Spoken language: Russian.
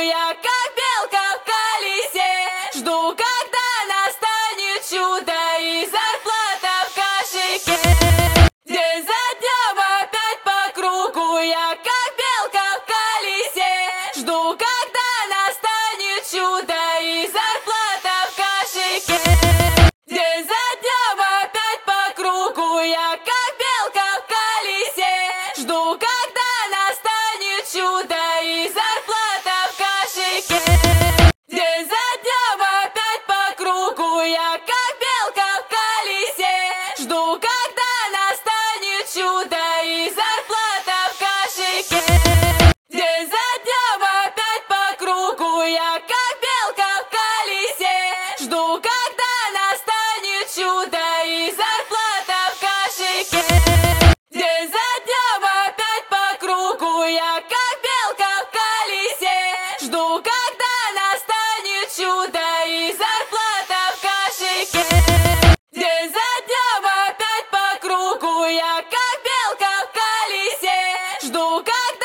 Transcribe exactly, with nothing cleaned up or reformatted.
я как белка в колесе. Жду, когда настанет чудо и зарплата в кошельке. День за днем опять по кругу, я как белка в колесе. Жду, когда настанет чудо и зарплата в кошельке. День за днем опять по кругу, я как белка в колесе. Жду, когда настанет чудо и зарплата в кошельке. День за днем опять по кругу, я как белка в колесе. Жду, когда настанет чудо и зарплата в кошельке. День за днем опять по кругу, я как белка в колесе. Жду, когда настанет чудо и зарплата в кошельке. День за днем опять по кругу, я как белка в колесе. Жду, когда настанет чудо и зарплата в кошельке. День за днем опять по кругу, я как белка в колесе. Жду, когда